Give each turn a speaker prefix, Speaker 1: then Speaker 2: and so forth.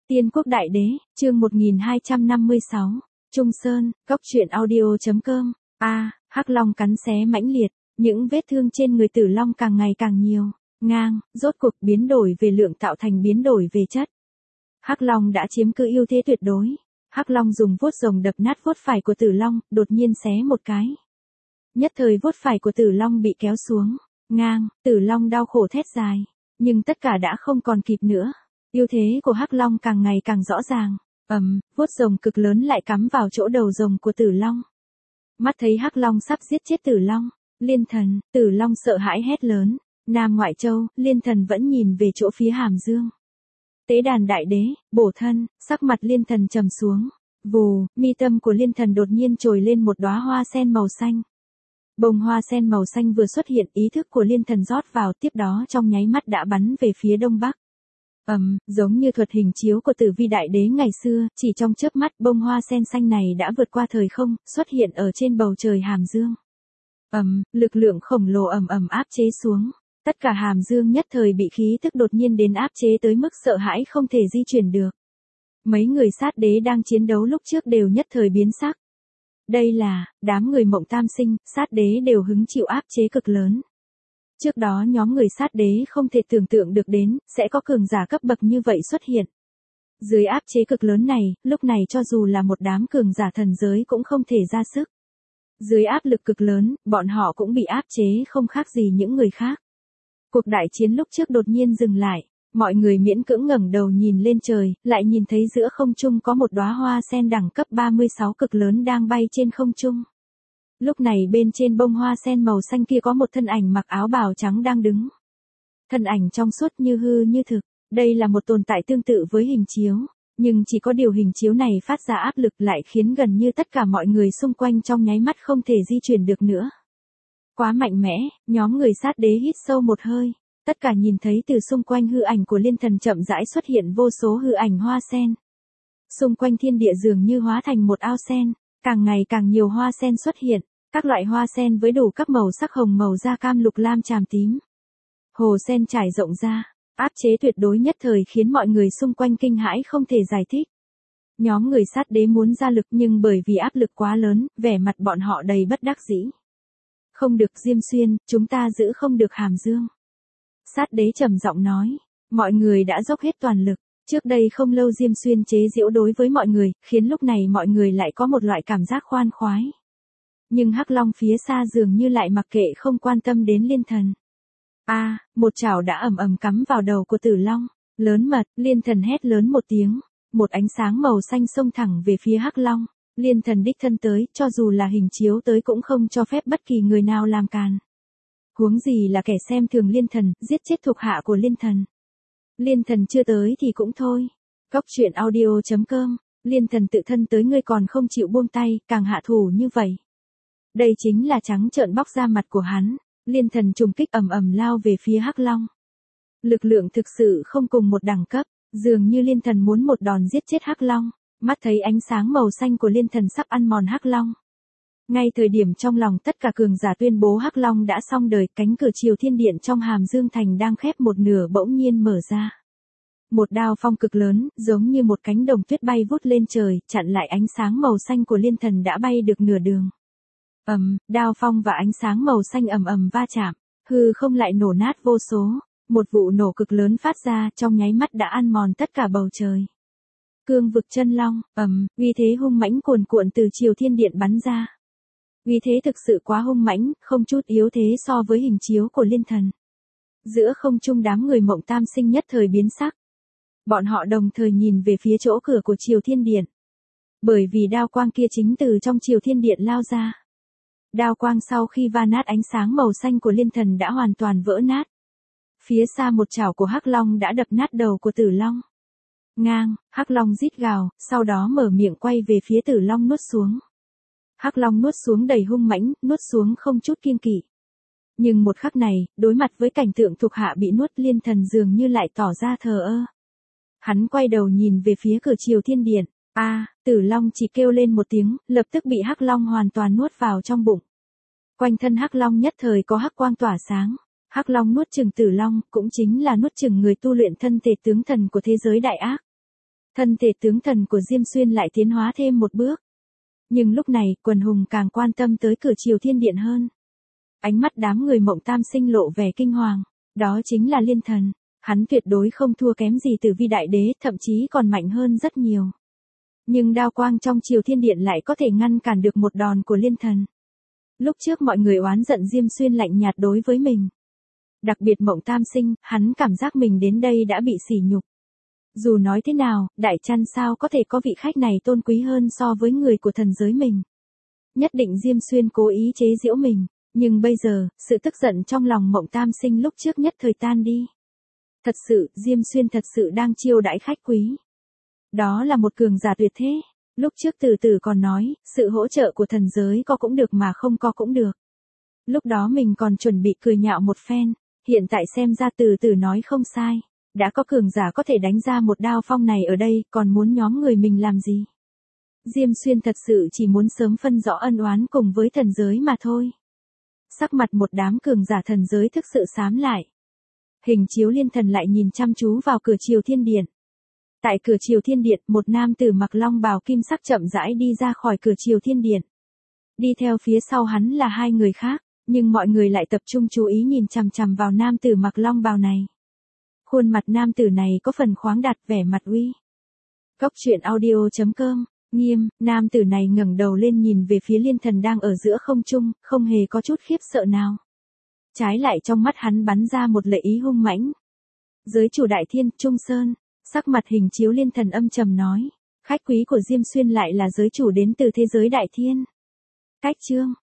Speaker 1: Tiên Quốc Đại Đế, chương 1256, Trung Sơn, Cốc truyện audio.com. Hắc Long cắn xé mãnh liệt, những vết thương trên người Tử Long càng ngày càng nhiều, rốt cuộc biến đổi về lượng tạo thành biến đổi về chất. Hắc Long đã chiếm cứ ưu thế tuyệt đối. Hắc Long dùng vuốt rồng đập nát vuốt phải của Tử Long, đột nhiên xé một cái. Nhất thời vuốt phải của Tử Long bị kéo xuống, Tử Long đau khổ thét dài, nhưng tất cả đã không còn kịp nữa. Ưu thế của Hắc Long càng ngày càng rõ ràng. Vuốt rồng cực lớn lại cắm vào chỗ đầu rồng của Tử Long. Mắt thấy Hắc Long sắp giết chết Tử Long, Liên Thần, Tử Long sợ hãi hét lớn. Nam Ngoại Châu, Liên Thần vẫn nhìn về chỗ phía Hàm Dương. Tế đàn Đại Đế, bổ thân, sắc mặt Liên Thần trầm xuống. Vù, mi tâm của Liên Thần đột nhiên trồi lên một đóa hoa sen màu xanh. Bông hoa sen màu xanh vừa xuất hiện, ý thức của Liên Thần rót vào, tiếp đó trong nháy mắt đã bắn về phía đông bắc. Giống như thuật hình chiếu của Tử Vi Đại Đế ngày xưa, chỉ trong chớp mắt bông hoa sen xanh này đã vượt qua thời không, xuất hiện ở trên bầu trời Hàm Dương. Lực lượng khổng lồ áp chế xuống. Tất cả Hàm Dương nhất thời bị khí tức đột nhiên đến áp chế tới mức sợ hãi không thể di chuyển được. Mấy người sát đế đang chiến đấu lúc trước đều nhất thời biến sắc. Đây là, đám người Mộng Tam Sinh, sát đế đều hứng chịu áp chế cực lớn. Trước đó nhóm người sát đế không thể tưởng tượng được đến, sẽ có cường giả cấp bậc như vậy xuất hiện. Dưới áp chế cực lớn này, lúc này cho dù là một đám cường giả thần giới cũng không thể ra sức. Dưới áp lực cực lớn, bọn họ cũng bị áp chế không khác gì những người khác. Cuộc đại chiến lúc trước đột nhiên dừng lại, mọi người miễn cưỡng ngẩng đầu nhìn lên trời, lại nhìn thấy giữa không trung có một đóa hoa sen đẳng cấp 36 cực lớn đang bay trên không trung. Lúc này bên trên bông hoa sen màu xanh kia có một thân ảnh mặc áo bào trắng đang đứng. Thân ảnh trong suốt như hư như thực, đây là một tồn tại tương tự với hình chiếu, nhưng chỉ có điều hình chiếu này phát ra áp lực lại khiến gần như tất cả mọi người xung quanh trong nháy mắt không thể di chuyển được nữa. Quá mạnh mẽ, nhóm người sát đế hít sâu một hơi, tất cả nhìn thấy từ xung quanh hư ảnh của Liên Thần chậm rãi xuất hiện vô số hư ảnh hoa sen. Xung quanh thiên địa dường như hóa thành một ao sen, càng ngày càng nhiều hoa sen xuất hiện, các loại hoa sen với đủ các màu sắc hồng, màu da cam, lục lam, tràm tím. Hồ sen trải rộng ra, áp chế tuyệt đối nhất thời khiến mọi người xung quanh kinh hãi không thể giải thích. Nhóm người sát đế muốn ra lực nhưng bởi vì áp lực quá lớn, vẻ mặt bọn họ đầy bất đắc dĩ. Không được Diêm Xuyên, chúng ta giữ không được Hàm Dương. Sát đế trầm giọng nói, mọi người đã dốc hết toàn lực, trước đây không lâu Diêm Xuyên chế giễu đối với mọi người, khiến lúc này mọi người lại có một loại cảm giác khoan khoái. Nhưng Hắc Long phía xa dường như lại mặc kệ không quan tâm đến Liên Thần. Một chảo đã cắm vào đầu của Tử Long, lớn mật, Liên Thần hét lớn một tiếng, một ánh sáng màu xanh xông thẳng về phía Hắc Long. Liên Thần đích thân tới, cho dù là hình chiếu tới cũng không cho phép bất kỳ người nào làm càn. Huống gì là kẻ xem thường Liên Thần, giết chết thuộc hạ của Liên Thần. Liên Thần chưa tới thì cũng thôi. Cốc truyện audio.com, Liên Thần tự thân tới ngươi còn không chịu buông tay, càng hạ thủ như vậy. Đây chính là trắng trợn bóc ra mặt của hắn. Liên Thần trùng kích lao về phía Hắc Long. Lực lượng thực sự không cùng một đẳng cấp, dường như Liên Thần muốn một đòn giết chết Hắc Long. Mắt thấy ánh sáng màu xanh của Liên Thần sắp ăn mòn Hắc Long. Ngay thời điểm trong lòng tất cả cường giả tuyên bố Hắc Long đã xong đời, cánh cửa Triều Thiên Điện trong Hàm Dương Thành đang khép một nửa bỗng nhiên mở ra. Một đao phong cực lớn, giống như một cánh đồng tuyết bay vút lên trời, chặn lại ánh sáng màu xanh của Liên Thần đã bay được nửa đường. Đao phong và ánh sáng màu xanh va chạm, hư không lại nổ nát vô số, một vụ nổ cực lớn phát ra trong nháy mắt đã ăn mòn tất cả bầu trời. Cương vực chân long, uy thế hung mãnh cuồn cuộn từ Triều Thiên Điện bắn ra. Uy thế thực sự quá hung mãnh, không chút yếu thế so với hình chiếu của Liên Thần. Giữa không trung đám người Mộng Tam Sinh nhất thời biến sắc. Bọn họ đồng thời nhìn về phía chỗ cửa của Triều Thiên Điện. Bởi vì đao quang kia chính từ trong Triều Thiên Điện lao ra. Đao quang sau khi va nát ánh sáng màu xanh của Liên Thần đã hoàn toàn vỡ nát. Phía xa một chảo của Hắc Long đã đập nát đầu của Tử Long. Hắc Long rít gào, sau đó mở miệng quay về phía Tử Long nuốt xuống. Hắc Long nuốt xuống đầy hung mãnh, nuốt xuống không chút kiêng kỵ. Nhưng một khắc này, đối mặt với cảnh tượng thuộc hạ bị nuốt, Liên Thần dường như lại tỏ ra thờ ơ. Hắn quay đầu nhìn về phía cửa Triều Thiên Điện. Tử Long chỉ kêu lên một tiếng, lập tức bị Hắc Long hoàn toàn nuốt vào trong bụng. Quanh thân Hắc Long nhất thời có hắc quang tỏa sáng. Hắc Long nuốt chửng Tử Long, cũng chính là nuốt chửng người tu luyện thân thể tướng thần của thế giới đại ác. Thân thể tướng thần của Diêm Xuyên lại tiến hóa thêm một bước. Nhưng lúc này, quần hùng càng quan tâm tới cửa Triều Thiên Điện hơn. Ánh mắt đám người Mộng Tam Sinh lộ vẻ kinh hoàng. Đó chính là Liên Thần. Hắn tuyệt đối không thua kém gì Tử Vi Đại Đế, thậm chí còn mạnh hơn rất nhiều. Nhưng đao quang trong Triều Thiên Điện lại có thể ngăn cản được một đòn của Liên Thần. Lúc trước mọi người oán giận Diêm Xuyên lạnh nhạt đối với mình. Đặc biệt Mộng Tam Sinh, hắn cảm giác mình đến đây đã bị sỉ nhục. Dù nói thế nào, Đại Trăn sao có thể có vị khách này tôn quý hơn so với người của thần giới mình. Nhất định Diêm Xuyên cố ý chế giễu mình, nhưng bây giờ, sự tức giận trong lòng Mộng Tam Sinh lúc trước nhất thời tan đi. Thật sự, Diêm Xuyên thật sự đang chiêu đãi khách quý. Đó là một cường giả tuyệt thế. Lúc trước Từ Từ còn nói, sự hỗ trợ của thần giới có cũng được mà không có cũng được. Lúc đó mình còn chuẩn bị cười nhạo một phen, hiện tại xem ra Từ Từ nói không sai. Đã có cường giả có thể đánh ra một đao phong này ở đây, còn muốn nhóm người mình làm gì? Diêm Xuyên thật sự chỉ muốn sớm phân rõ ân oán cùng với thần giới mà thôi. Sắc mặt một đám cường giả thần giới thực sự xám lại. Hình chiếu Liên Thần lại nhìn chăm chú vào cửa Triều Thiên Điện. Tại cửa Triều Thiên Điện, một nam tử mặc long bào kim sắc chậm rãi đi ra khỏi cửa Triều Thiên Điện. Đi theo phía sau hắn là hai người khác, nhưng mọi người lại tập trung chú ý nhìn chằm chằm vào nam tử mặc long bào này. Khuôn mặt nam tử này có phần khoáng đạt, vẻ mặt uy. Góc truyện audio.com, nghiêm, nam tử này ngẩng đầu lên nhìn về phía Liên Thần đang ở giữa không trung, không hề có chút khiếp sợ nào. Trái lại trong mắt hắn bắn ra một lệ ý hung mãnh. Giới chủ Đại Thiên, Trung Sơn, sắc mặt hình chiếu Liên Thần âm trầm nói. Khách quý của Diêm Xuyên lại là giới chủ đến từ thế giới Đại Thiên. Cách chương.